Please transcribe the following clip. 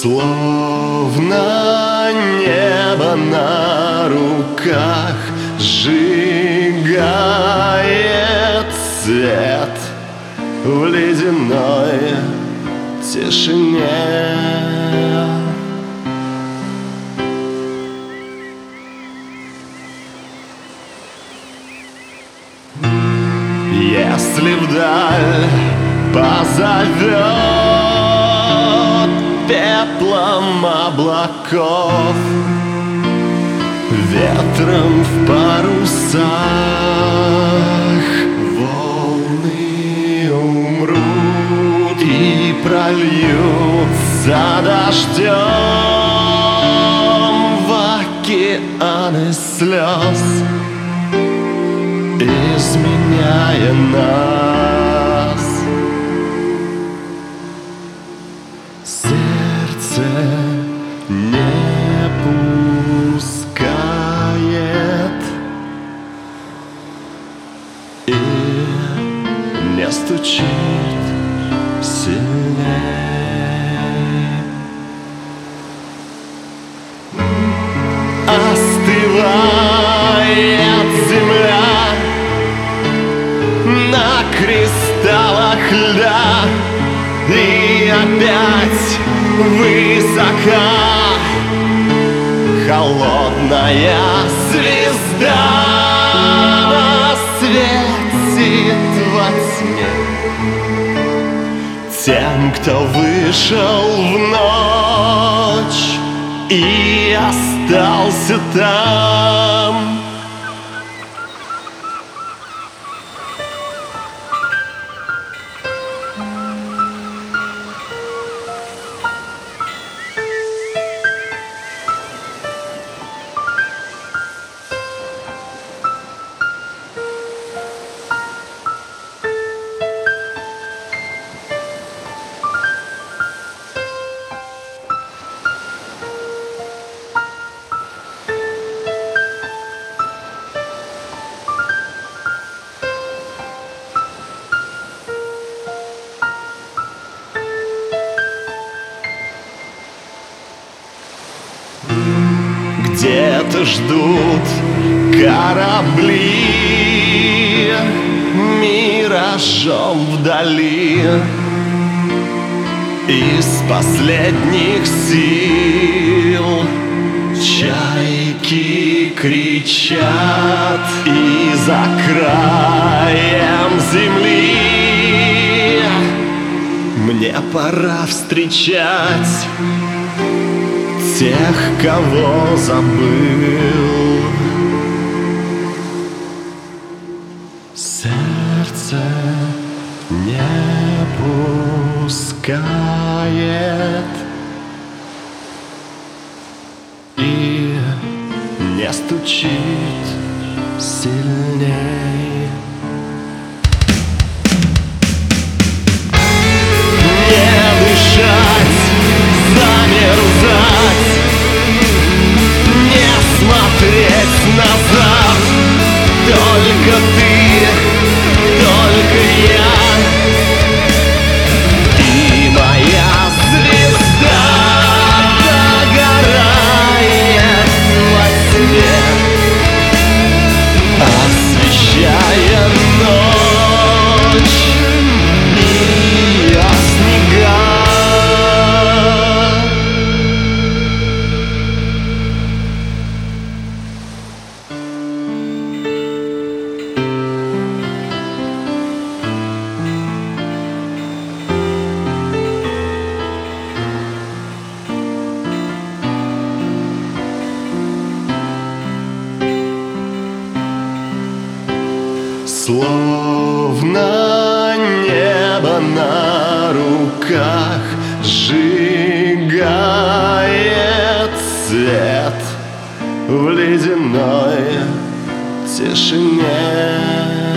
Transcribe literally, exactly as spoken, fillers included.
Словно небо на руках сжигает свет в ледяной тишине. Если вдаль позовет пеплом облаков, ветром в парусах, волны умрут и прольются дождем в океаны слез, изменяя нас. Сердце не пускает и не стучит сильней. Остывает земля на кристаллах льда, и опять высока холодная звезда светит во тьме тем, кто вышел в ночь и остался там. Где-то ждут корабли миражом вдали, из последних сил чайки кричат, и за краем земли мне пора встречать тех, кого забыл. Сердце не пускает и не стучит сильней. Не дышать, замерзать, не смотреть назад. Только ты, только я и моя звезда догорает во тьме, освещая ночь и снега. Словно небо на руках сжигает свет в ледяной тишине.